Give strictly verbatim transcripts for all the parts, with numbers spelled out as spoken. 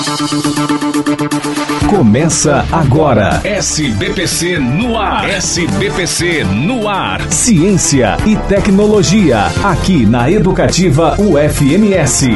Começa agora. S B P C no ar. S B P C no ar. Ciência e tecnologia. Aqui na Educativa U F M S.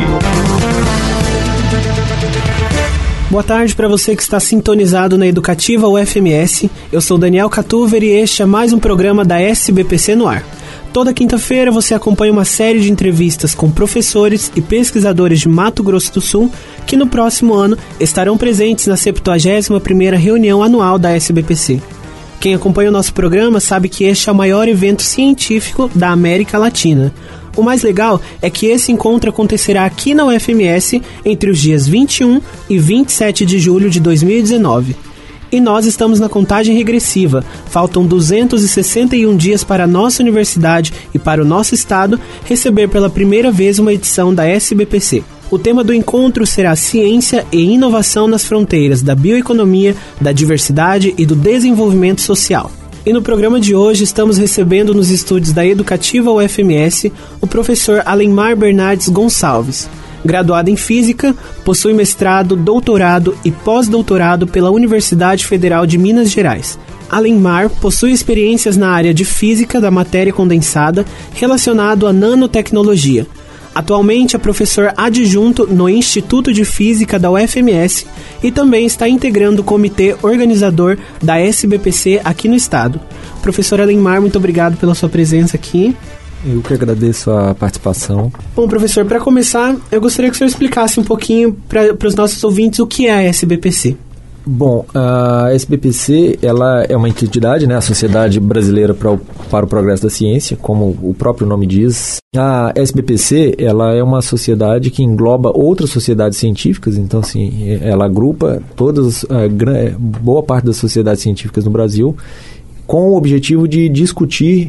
Boa tarde para você que está sintonizado na Educativa U F M S. Eu sou Daniel Catuver e este é mais um programa da S B P C no ar. Toda quinta-feira você acompanha uma série de entrevistas com professores e pesquisadores de Mato Grosso do Sul que no próximo ano estarão presentes na septuagésima primeira reunião anual da S B P C. Quem acompanha o nosso programa sabe que este é o maior evento científico da América Latina. O mais legal é que esse encontro acontecerá aqui na U F M S entre os dias vinte e um e vinte e sete de julho de dois mil e dezenove. E nós estamos na contagem regressiva. Faltam duzentos e sessenta e um dias para a nossa universidade e para o nosso estado receber pela primeira vez uma edição da S B P C. O tema do encontro será Ciência e Inovação nas Fronteiras da Bioeconomia, da Diversidade e do Desenvolvimento Social. E no programa de hoje estamos recebendo nos estúdios da Educativa U F M S o professor Alenmar Bernardes Gonçalves. Graduado em Física, possui mestrado, doutorado e pós-doutorado pela Universidade Federal de Minas Gerais. Alenmar possui experiências na área de Física da matéria condensada relacionado à nanotecnologia. Atualmente é professor adjunto no Instituto de Física da U F M S e também está integrando o comitê organizador da S B P C aqui no estado. Professor Alenmar, muito obrigado pela sua presença aqui. Eu que agradeço a participação. Bom, professor, para começar, eu gostaria que o senhor explicasse um pouquinho para os nossos ouvintes o que é a S B P C. Bom, a S B P C ela é uma entidade, né, a Sociedade Brasileira para o, para o Progresso da Ciência, como o próprio nome diz. A S B P C ela é uma sociedade que engloba outras sociedades científicas, então assim, ela agrupa todas, a, boa parte das sociedades científicas no Brasil, com o objetivo de discutir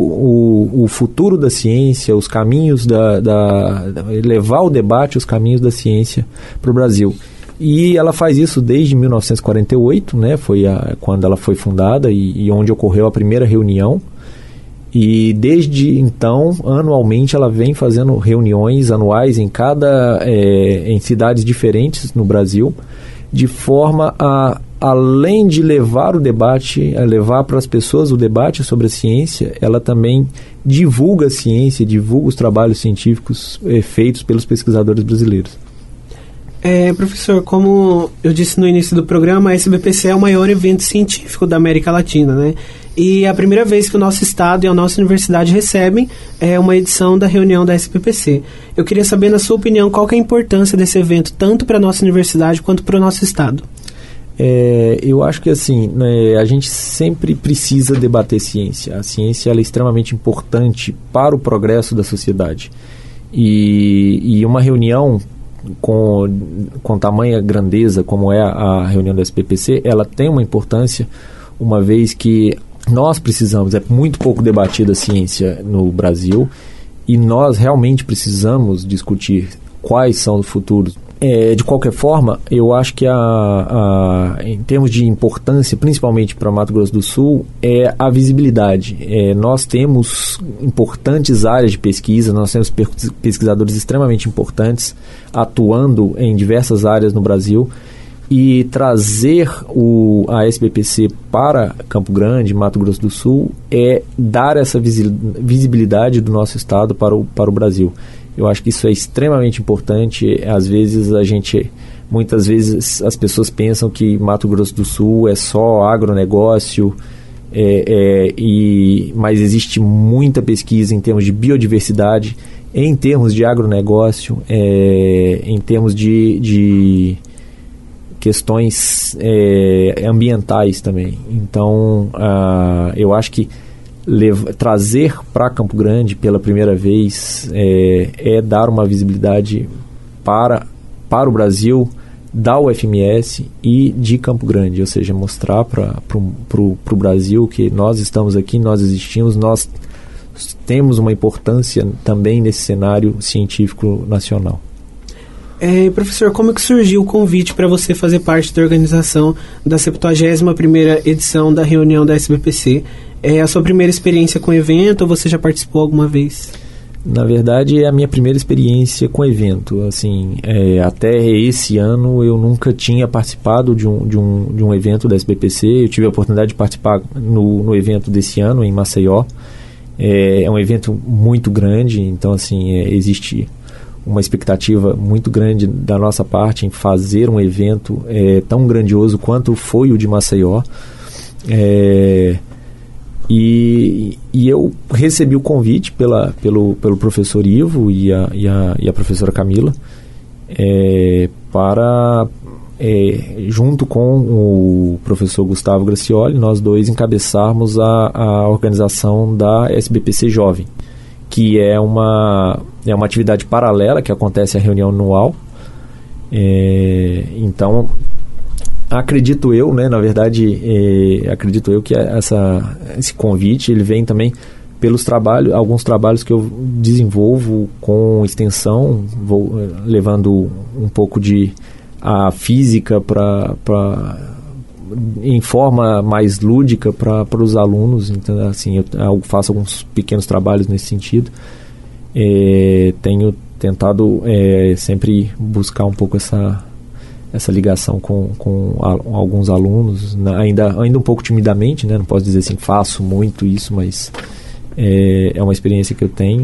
o, o, o futuro da ciência, os caminhos da, da, levar o debate, os caminhos da ciência para o Brasil. E ela faz isso desde mil novecentos e quarenta e oito, né, foi a, quando ela foi fundada e, e onde ocorreu a primeira reunião. E desde então, anualmente, ela vem fazendo reuniões anuais em cada é, em cidades diferentes no Brasil, de forma a, além de levar o debate, a levar para as pessoas o debate sobre a ciência, ela também divulga a ciência, divulga os trabalhos científicos é, feitos pelos pesquisadores brasileiros. É, professor, como eu disse no início do programa, a S B P C é o maior evento científico da América Latina, né? E é a primeira vez que o nosso estado e a nossa universidade recebem é, uma edição da reunião da S B P C. Eu queria saber, na sua opinião, qual que é a importância desse evento, tanto para a nossa universidade quanto para o nosso estado. É, eu acho que assim, né, a gente sempre precisa debater ciência. A ciência ela é extremamente importante para o progresso da sociedade. E, e uma reunião com, com tamanha grandeza como é a, a reunião da S B P C, ela tem uma importância, uma vez que nós precisamos, é muito pouco debatida a ciência no Brasil e nós realmente precisamos discutir quais são os futuros. É, de qualquer forma, eu acho que a, a, em termos de importância, principalmente para Mato Grosso do Sul, é a visibilidade. É, nós temos importantes áreas de pesquisa, nós temos pesquisadores extremamente importantes atuando em diversas áreas no Brasil, e trazer o, a S B P C para Campo Grande, Mato Grosso do Sul, é dar essa visibilidade do nosso estado para o, para o Brasil. Eu acho que isso é extremamente importante. Às vezes a gente, muitas vezes as pessoas pensam que Mato Grosso do Sul é só agronegócio, é, é, e, mas existe muita pesquisa em termos de biodiversidade, em termos de agronegócio, é, em termos de, de questões é, ambientais também. Então, uh, eu acho que Levar, trazer para Campo Grande pela primeira vez é, é dar uma visibilidade para, para o Brasil da U F M S e de Campo Grande, ou seja, mostrar para o Brasil que nós estamos aqui, nós existimos, nós temos uma importância também nesse cenário científico nacional. É, professor, como é que surgiu o convite para você fazer parte da organização da septuagésima primeira edição da reunião da S B P C? É a sua primeira experiência com o evento ou você já participou alguma vez? Na verdade, é a minha primeira experiência com evento. Assim, é, até esse ano eu nunca tinha participado de um, de, um, de um evento da S B P C. Eu tive a oportunidade de participar no, no evento desse ano, em Maceió. É, é um evento muito grande, então assim, é, existe uma expectativa muito grande da nossa parte em fazer um evento é, tão grandioso quanto foi o de Maceió. É, E, e eu recebi o convite pela, pelo, pelo professor Ivo e a, e a, e a professora Camila é, para, é, junto com o professor Gustavo Gracioli, nós dois encabeçarmos a, a organização da S B P C Jovem, que é uma, é uma atividade paralela que acontece a reunião anual. É, então... Acredito eu, né, na verdade, é, acredito eu que essa, esse convite ele vem também pelos trabalhos, alguns trabalhos que eu desenvolvo com extensão, vou levando um pouco de a física para em forma mais lúdica para os alunos. Então, assim, eu, eu faço alguns pequenos trabalhos nesse sentido. É, tenho tentado é, sempre buscar um pouco essa essa ligação com, com a, alguns alunos, ainda, ainda um pouco timidamente, né? Não posso dizer assim, faço muito isso, mas é, é uma experiência que eu tenho.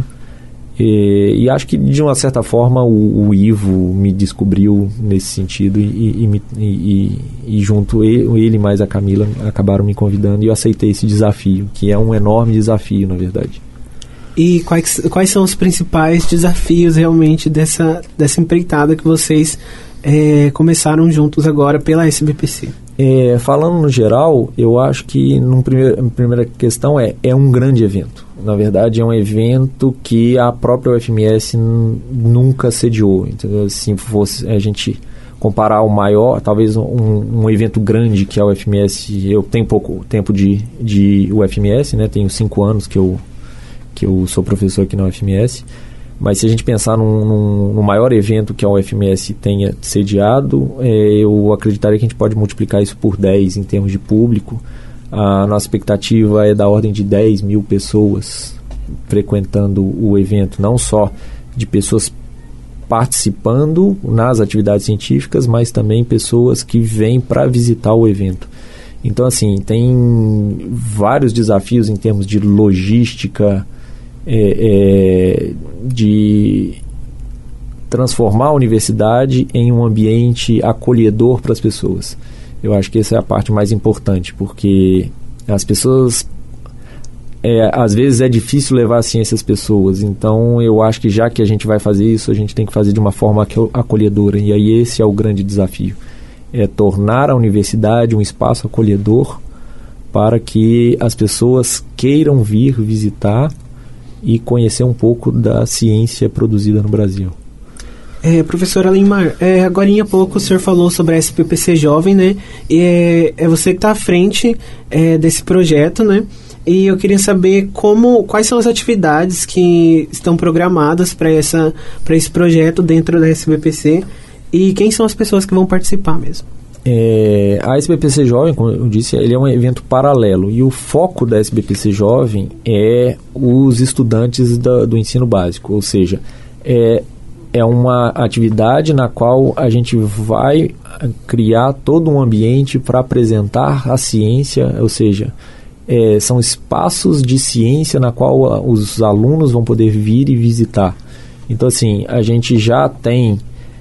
E, e acho que, de uma certa forma, o, o Ivo me descobriu nesse sentido e, e, e, e, e junto ele, ele mais a Camila acabaram me convidando e eu aceitei esse desafio, que é um enorme desafio, na verdade. E quais, quais são os principais desafios realmente dessa, dessa empreitada que vocês É, começaram juntos agora pela S B P C? É, falando no geral, eu acho que num primeiro, a primeira questão é, é um grande evento. Na verdade, é um evento que a própria U F M S n- nunca sediou. Então, se fosse a gente comparar o maior, talvez um, um evento grande que a U F M S... Eu tenho pouco tempo de, de U F M S, né? Tenho cinco anos que eu, que eu sou professor aqui na U F M S. Mas se a gente pensar num, num, num maior evento que a U F M S tenha sediado, é, eu acreditaria que a gente pode multiplicar isso por dez em termos de público. A nossa expectativa é da ordem de dez mil pessoas frequentando o evento, não só de pessoas participando nas atividades científicas, mas também pessoas que vêm para visitar o evento. Então, assim, tem vários desafios em termos de logística, É, é, de transformar a universidade em um ambiente acolhedor para as pessoas. Eu acho que essa é a parte mais importante, porque as pessoas, é, às vezes é difícil levar a ciência às pessoas, então eu acho que já que a gente vai fazer isso, a gente tem que fazer de uma forma acolhedora, e aí esse é o grande desafio, é tornar a universidade um espaço acolhedor para que as pessoas queiram vir visitar e conhecer um pouco da ciência produzida no Brasil. É, professor Alenmar, é, agora há pouco o senhor falou sobre a S B P C Jovem, né? E é, é você que está à frente é, desse projeto, né? E eu queria saber como, quais são as atividades que estão programadas para essa, para esse projeto dentro da S B P C e quem são as pessoas que vão participar mesmo. É, a S B P C Jovem, como eu disse, ele é um evento paralelo e o foco da S B P C Jovem é os estudantes da, do ensino básico, ou seja, é, é uma atividade na qual a gente vai criar todo um ambiente para apresentar a ciência, ou seja, é, são espaços de ciência na qual os alunos vão poder vir e visitar. Então, assim, a gente já tem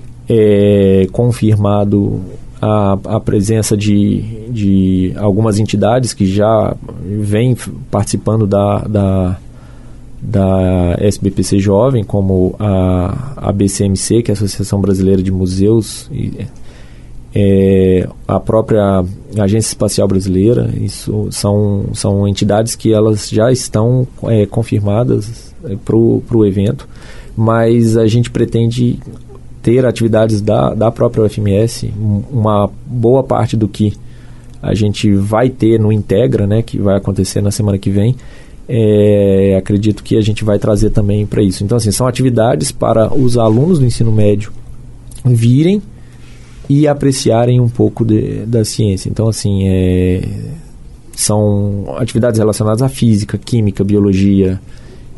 é, confirmado A, a presença de, de algumas entidades que já vêm participando da, da, da S B P C Jovem, como a, a B C M C, que é a Associação Brasileira de Museus, e, é, a própria Agência Espacial Brasileira. Isso são, são entidades que elas já estão é, confirmadas é, para o evento, mas a gente pretende ter atividades da, da própria U F M S. Uma boa parte do que a gente vai ter no Integra, né, que vai acontecer na semana que vem, é, acredito que a gente vai trazer também para isso. Então, assim, são atividades para os alunos do ensino médio virem e apreciarem um pouco de, da ciência. Então, assim, é, são atividades relacionadas à física, química, biologia,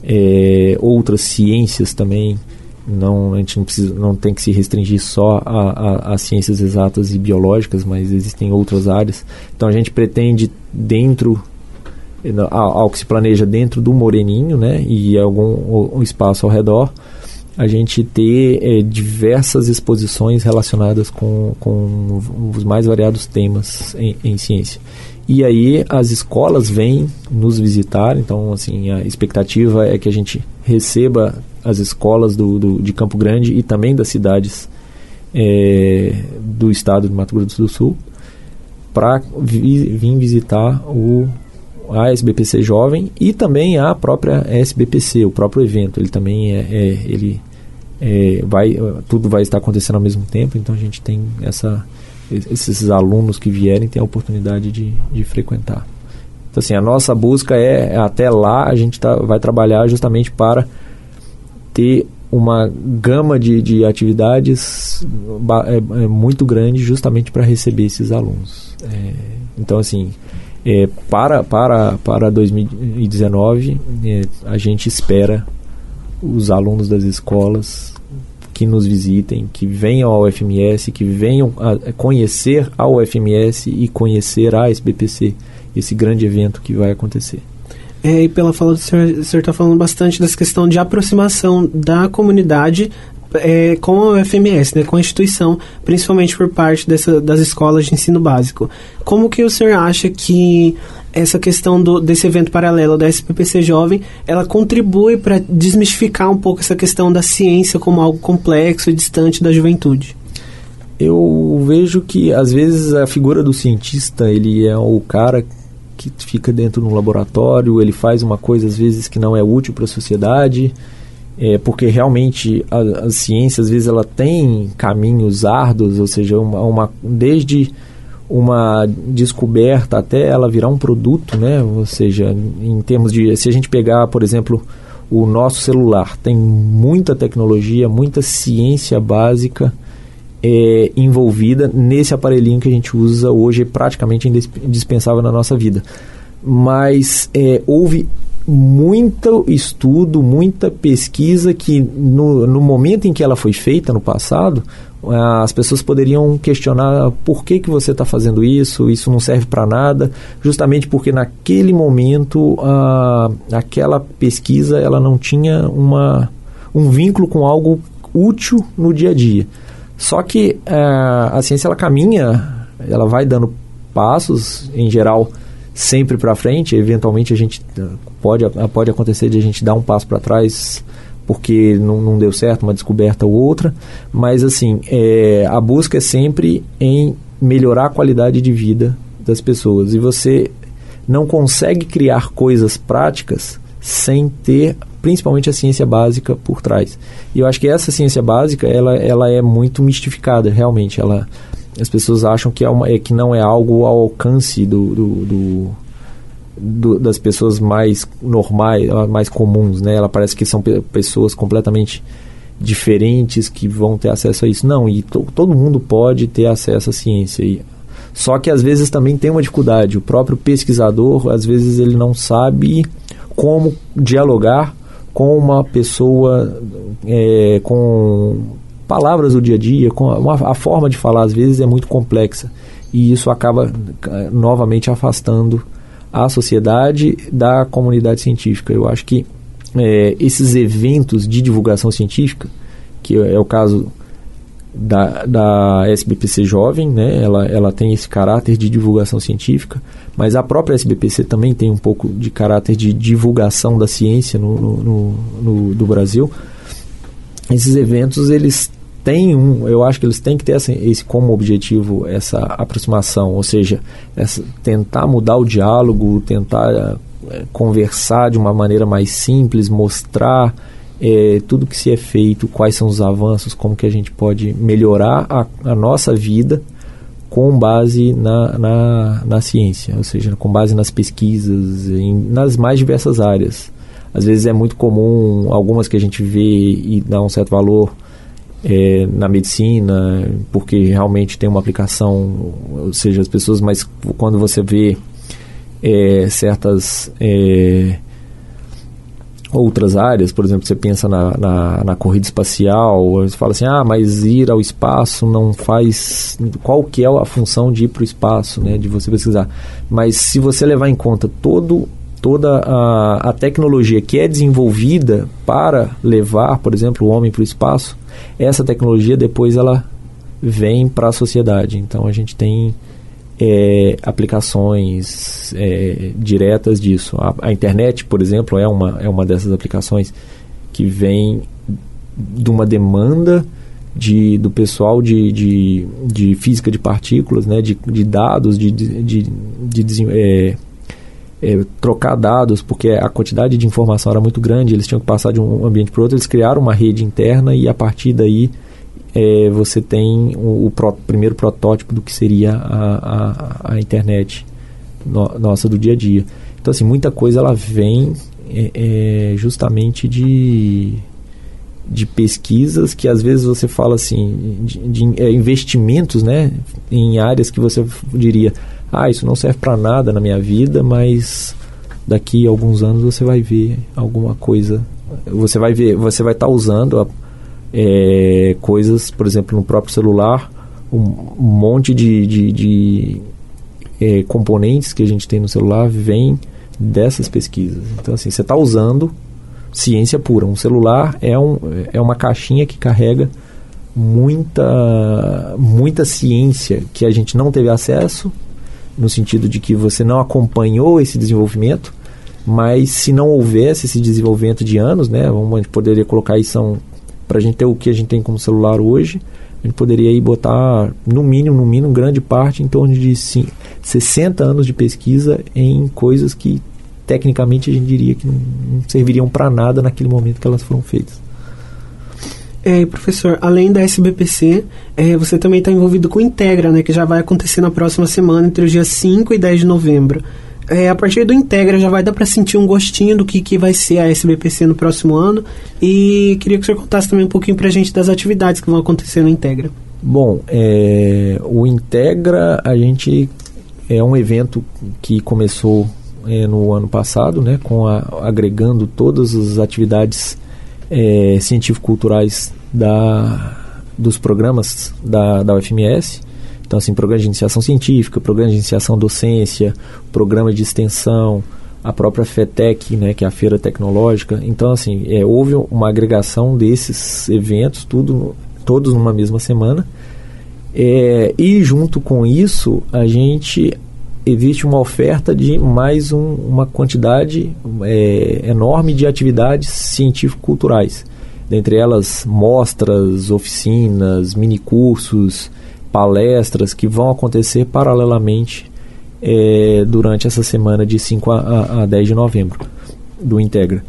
é, outras ciências também. Não, a gente não, precisa, não tem que se restringir só a, a, a ciências exatas e biológicas, mas existem outras áreas. Então a gente pretende, dentro, ao, ao que se planeja dentro do Moreninho, né, e algum um espaço ao redor, a gente ter é, diversas exposições relacionadas com, com os mais variados temas em, em ciência. E aí as escolas vêm nos visitar, então assim, a expectativa é que a gente receba as escolas do, do, de Campo Grande e também das cidades é, do estado de Mato Grosso do Sul para vi, vir visitar o, a S B P C Jovem e também a própria S B P C, o próprio evento. Ele também é, é, ele, é, vai, tudo vai estar acontecendo ao mesmo tempo, então a gente tem essa, esses alunos que vierem têm a oportunidade de, de frequentar. Então assim, a nossa busca é, até lá a gente tá, vai trabalhar justamente para ter uma gama de, de atividades é, é muito grande justamente para receber esses alunos. É, então, assim, é, para, para, para dois mil e dezenove, é, a gente espera os alunos das escolas que nos visitem, que venham ao U F M S, que venham a conhecer a U F M S e conhecer a S B P C, esse grande evento que vai acontecer. É, e pela fala do senhor, o senhor está falando bastante dessa questão de aproximação da comunidade é, com a U F M S, né, com a instituição, principalmente por parte dessa, das escolas de ensino básico. Como que o senhor acha que essa questão do, desse evento paralelo da S B P C Jovem, ela contribui para desmistificar um pouco essa questão da ciência como algo complexo e distante da juventude? Eu vejo que, às vezes, a figura do cientista, ele é o cara que fica dentro de um laboratório, ele faz uma coisa às vezes que não é útil para a sociedade, é, porque realmente a, a ciência às vezes ela tem caminhos árduos, ou seja, uma, uma, desde uma descoberta até ela virar um produto, né? Ou seja, em termos de, se a gente pegar, por exemplo, o nosso celular, tem muita tecnologia, muita ciência básica É, envolvida nesse aparelhinho que a gente usa hoje, praticamente indispensável na nossa vida. Mas é, houve muito estudo, muita pesquisa que no, no momento em que ela foi feita no passado, as pessoas poderiam questionar por que, que você está fazendo isso, isso não serve para nada, justamente porque naquele momento a, aquela pesquisa ela não tinha uma, um vínculo com algo útil no dia a dia. Só que uh, a ciência ela caminha, ela vai dando passos, em geral, sempre para frente. Eventualmente a gente pode, pode acontecer de a gente dar um passo para trás porque não, não deu certo, uma descoberta ou outra. Mas assim, é, a busca é sempre em melhorar a qualidade de vida das pessoas. E você não consegue criar coisas práticas sem ter principalmente a ciência básica por trás. E eu acho que essa ciência básica ela, ela é muito mistificada, realmente. Ela, as pessoas acham que, é uma, é, que não é algo ao alcance do, do, do, do, das pessoas mais normais, mais comuns, né? Ela parece que são pe- pessoas completamente diferentes que vão ter acesso a isso. Não, e to, todo mundo pode ter acesso à ciência. E, só que às vezes também tem uma dificuldade. O próprio pesquisador, às vezes ele não sabe como dialogar com uma pessoa, é, com palavras do dia a dia, com uma, a forma de falar às vezes é muito complexa e isso acaba novamente afastando a sociedade da comunidade científica. Eu acho que é, esses eventos de divulgação científica, que é o caso da, da S B P C Jovem, né, ela, ela tem esse caráter de divulgação científica, mas a própria S B P C também tem um pouco de caráter de divulgação da ciência no, no, no, no, do Brasil. Esses eventos, eles têm um, eu acho que eles têm que ter essa, esse como objetivo, essa aproximação, ou seja, essa, tentar mudar o diálogo, tentar é, conversar de uma maneira mais simples, mostrar é, tudo que se é feito, quais são os avanços, como que a gente pode melhorar a, a nossa vida com base na, na, na ciência, ou seja, com base nas pesquisas, em, nas mais diversas áreas. Às vezes é muito comum, algumas que a gente vê e dá um certo valor é, na medicina, porque realmente tem uma aplicação, ou seja, as pessoas, mas quando você vê é, certas... É, outras áreas. Por exemplo, você pensa na, na, na corrida espacial, você fala assim, ah, mas ir ao espaço não faz... Qual que é a função de ir para o espaço, né, de você pesquisar? Mas se você levar em conta todo, toda a, a tecnologia que é desenvolvida para levar, por exemplo, o homem para o espaço, essa tecnologia depois ela vem para a sociedade. Então a gente tem é, aplicações é, diretas disso. A, a internet, por exemplo, é uma, é uma dessas aplicações que vem de uma demanda de, do pessoal de, de, de física de partículas, né, de, de dados, de, de, de, de é, é, trocar dados, porque a quantidade de informação era muito grande, eles tinham que passar de um ambiente para o outro, eles criaram uma rede interna e a partir daí É, você tem o, o pro, primeiro protótipo do que seria a, a, a internet no, nossa do dia a dia. Então, assim, muita coisa ela vem é, é, justamente de, de pesquisas que às vezes você fala assim, de, de é, investimentos, né, em áreas que você diria, ah, isso não serve para nada na minha vida, mas daqui a alguns anos você vai ver alguma coisa, você vai ver, você vai estar usando a É, coisas, por exemplo, no próprio celular, um, um monte de, de, de é, componentes que a gente tem no celular vem dessas pesquisas. Então, assim, você está usando ciência pura. Um celular é, um, é uma caixinha que carrega muita, muita ciência que a gente não teve acesso, no sentido de que você não acompanhou esse desenvolvimento, mas se não houvesse esse desenvolvimento de anos, né, vamos, a gente poderia colocar aí, são... Para a gente ter o que a gente tem como celular hoje, a gente poderia aí botar, no mínimo, no mínimo, grande parte, em torno de sim, sessenta anos de pesquisa em coisas que, tecnicamente, a gente diria que não, não serviriam para nada naquele momento que elas foram feitas. É, professor, além da S B P C, é, você também está envolvido com o Integra, né, que já vai acontecer na próxima semana, entre os dias cinco e dez de novembro. É, a partir do Integra já vai dar para sentir um gostinho do que, que vai ser a S B P C no próximo ano, e queria que o senhor contasse também um pouquinho para a gente das atividades que vão acontecer no Integra. Bom, é, o Integra, a gente é um evento que começou é, no ano passado, né, com a, agregando todas as atividades é, científico-culturais da, dos programas da, da U F M S. Então, assim, programa de iniciação científica, programa de iniciação docência, programa de extensão, a própria FETEC, né, que é a Feira Tecnológica. Então, assim, é, houve uma agregação desses eventos, tudo, todos numa mesma semana. É, e, junto com isso, a gente... existe uma oferta de mais um, uma quantidade é, enorme de atividades científico-culturais. Dentre elas, mostras, oficinas, minicursos, palestras que vão acontecer paralelamente é, durante essa semana de cinco a dez de novembro do Integra.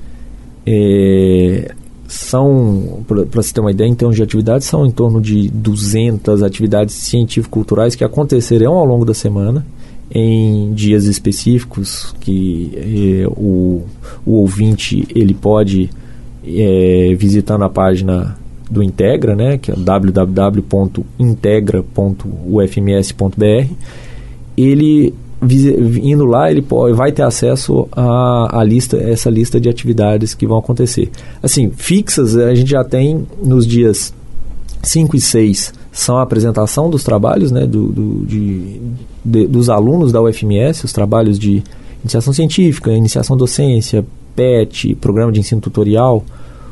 É, são, para você ter uma ideia, em termos de atividades, são em torno de duzentas atividades científico-culturais que acontecerão ao longo da semana, em dias específicos que é, o, o ouvinte ele pode é, visitar na página do Integra, né, que é w w w ponto integra ponto u f m s ponto b r. Ele, indo lá, ele pode, vai ter acesso a, a lista, essa lista de atividades que vão acontecer. Assim, fixas, a gente já tem nos dias cinco e seis, são a apresentação dos trabalhos, né, do, do, de, de, dos alunos da U F M S, os trabalhos de iniciação científica, iniciação docência, P E T, programa de ensino tutorial,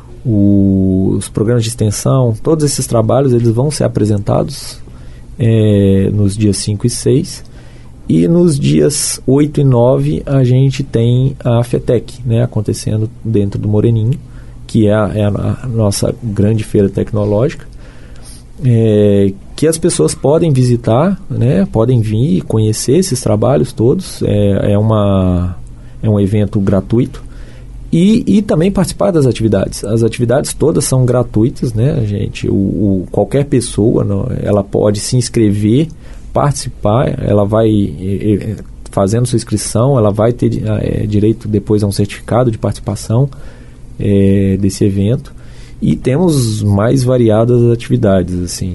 os programas de extensão, todos esses trabalhos eles vão ser apresentados é, nos dias cinco e seis, e nos dias oito e nove a gente tem a FETEC, né, acontecendo dentro do Moreninho, que é a, é a, a nossa grande feira tecnológica, é, que as pessoas podem visitar, né, podem vir e conhecer esses trabalhos todos. É, é, uma, é um evento gratuito. E, e também participar das atividades. As atividades todas são gratuitas, né, gente? O, o, qualquer pessoa, não, ela pode se inscrever, participar, ela vai, é, fazendo sua inscrição, ela vai ter é, direito depois a um certificado de participação é, desse evento. E temos mais variadas atividades, assim.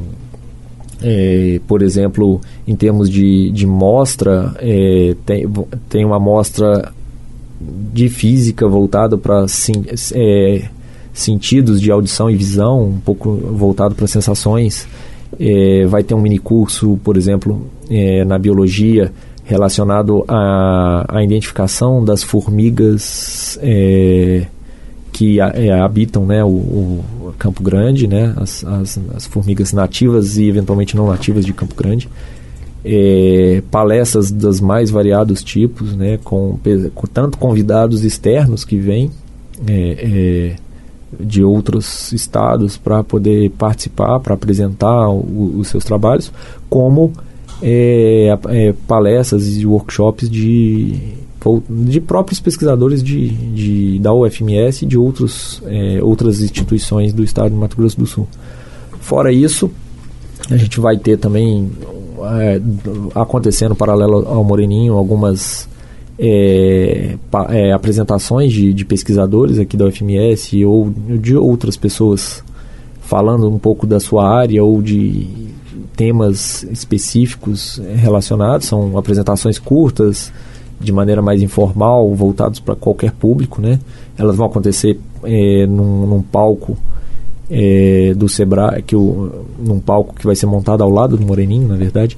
É, por exemplo, em termos de, de mostra, é, tem, tem uma mostra de física voltado para sim, é, sentidos de audição e visão, um pouco voltado para sensações. É, vai ter um mini curso, por exemplo, é, na biologia, relacionado à, à identificação das formigas é, que é, habitam, né, o, o Campo Grande, né, as, as, as formigas nativas e eventualmente não nativas de Campo Grande. É, palestras dos mais variados tipos, né, com, com tanto convidados externos que vêm é, é, de outros estados para poder participar, para apresentar o, os seus trabalhos, como é, é, palestras e workshops de, de próprios pesquisadores de, de, da U F M S e de outros, é, outras instituições do estado de Mato Grosso do Sul. Fora isso, a gente vai ter também, é, acontecendo paralelo ao Moreninho, algumas É, pa, é, apresentações de, de pesquisadores aqui da U F M S ou de outras pessoas falando um pouco da sua área ou de temas específicos relacionados. São apresentações curtas, de maneira mais informal, voltados para qualquer público, né? Elas vão acontecer é, num, num palco é, do Sebrae, que o, num palco que vai ser montado ao lado do Moreninho, na verdade.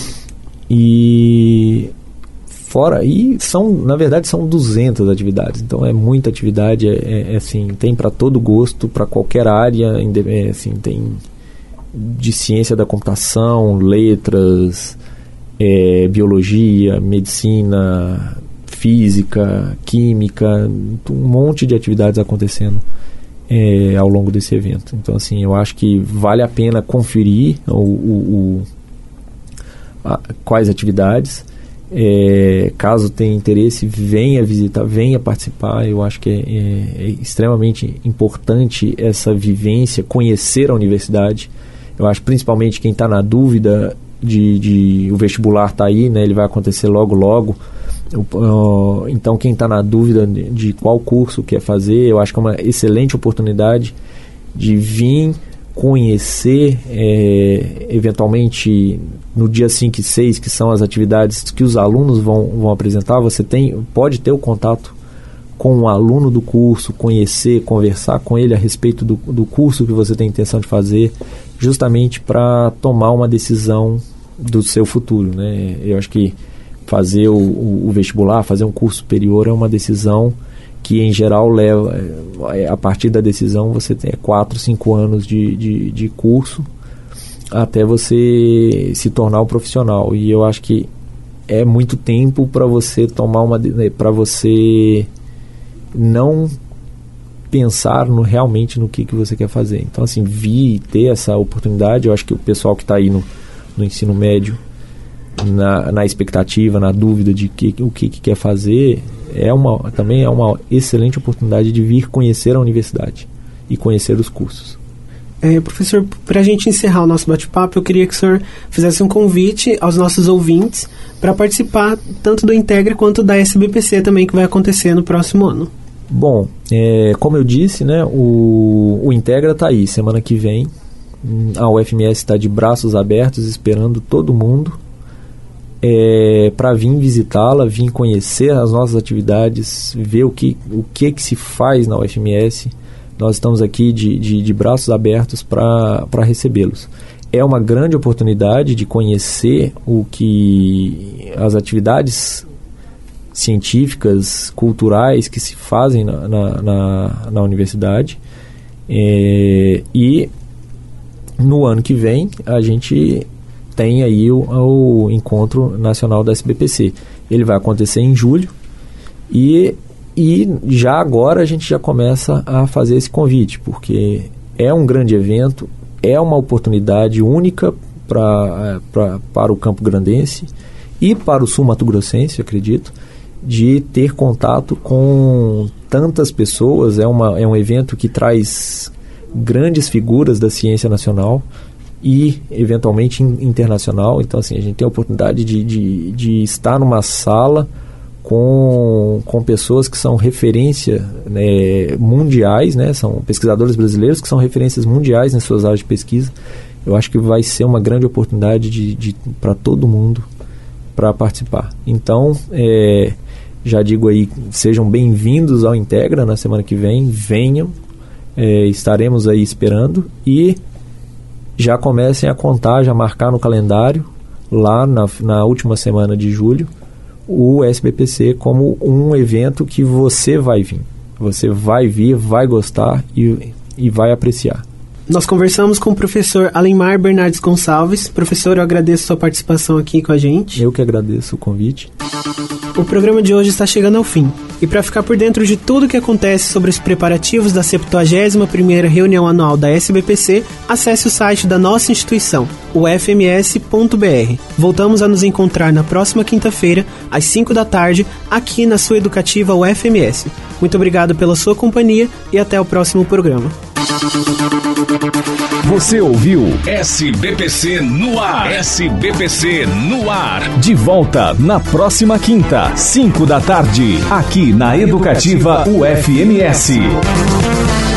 E fora, e são, na verdade, são duzentas atividades, então é muita atividade, é, é assim, tem para todo gosto, para qualquer área, é, assim, tem de ciência da computação, letras, é, biologia, medicina, física, química, um monte de atividades acontecendo é, ao longo desse evento. Então, assim, eu acho que vale a pena conferir o, o, o, a, quais atividades. É, caso tenha interesse, venha visitar, venha participar. Eu acho que é, é, é extremamente importante essa vivência, conhecer a universidade. Eu acho principalmente quem está na dúvida de, de o vestibular está aí, né, ele vai acontecer logo logo. Uh, então quem está na dúvida de, de qual curso quer fazer, eu acho que é uma excelente oportunidade de vir conhecer, é, eventualmente no dia cinco e seis, que são as atividades que os alunos vão, vão apresentar. Você tem, pode ter o contato com o aluno do curso, conhecer, conversar com ele a respeito do, do curso que você tem intenção de fazer, justamente para tomar uma decisão do seu futuro, né? Eu acho que fazer o, o, o vestibular, fazer um curso superior é uma decisão que em geral leva, a partir da decisão você tem quatro, cinco anos de, de, de curso até você se tornar um profissional, e eu acho que é muito tempo para você tomar uma, para você não pensar no, realmente no que, que você quer fazer. Então, assim, vir ter essa oportunidade, eu acho que o pessoal que está aí no, no ensino médio, na, na expectativa, na dúvida de que, o que, que quer fazer, é uma, também é uma excelente oportunidade de vir conhecer a universidade e conhecer os cursos. É, professor, para a gente encerrar o nosso bate-papo, eu queria que o senhor fizesse um convite aos nossos ouvintes para participar tanto do Integra quanto da S B P C também, que vai acontecer no próximo ano. Bom, é, como eu disse, né, o, o Integra está aí, semana que vem. A U F M S está de braços abertos, esperando todo mundo é, para vir visitá-la, vir conhecer as nossas atividades, ver o que, o que, que se faz na U F M S. Nós estamos aqui de, de, de braços abertos para recebê-los. É uma grande oportunidade de conhecer o que as atividades científicas, culturais que se fazem na, na, na, na universidade. É, e no ano que vem a gente tem aí o, o Encontro Nacional da S B P C. Ele vai acontecer em julho e E já agora a gente já começa a fazer esse convite, porque é um grande evento, é uma oportunidade única pra, pra, para o Campo Grandense e para o Sul Mato Grossense, acredito, de ter contato com tantas pessoas. É, uma, é um evento que traz grandes figuras da ciência nacional e eventualmente internacional. Então, assim, a gente tem a oportunidade de, de, de estar numa sala Com, com pessoas que são referência, né, mundiais, né, são pesquisadores brasileiros que são referências mundiais nas suas áreas de pesquisa. Eu acho que vai ser uma grande oportunidade de, de, para todo mundo para participar. Então, é, Já digo aí, sejam bem-vindos ao Integra na semana que vem, venham, é, estaremos aí esperando e já comecem a contar, já marcar no calendário, lá na, na última semana de julho, o S B P C como um evento que você vai vir. Você vai vir, vai gostar e, e vai apreciar. Nós conversamos com o professor Alenmar Bernardes Gonçalves. Professor, eu agradeço a sua participação aqui com a gente. Eu que agradeço o convite. O programa de hoje está chegando ao fim. E para ficar por dentro de tudo o que acontece sobre os preparativos da septuagésima primeira reunião anual da S B P C, acesse o site da nossa instituição, o f m s ponto b r. Voltamos a nos encontrar na próxima quinta-feira, às cinco da tarde, aqui na sua educativa U F M S. Muito obrigado pela sua companhia e até o próximo programa. Você ouviu S B P C no ar. S B P C no ar. De volta na próxima quinta, cinco da tarde, aqui na Educativa U F M S.